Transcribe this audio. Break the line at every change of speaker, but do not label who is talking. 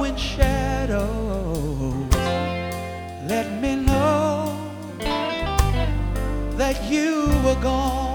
in shadows, let me know that you were gone.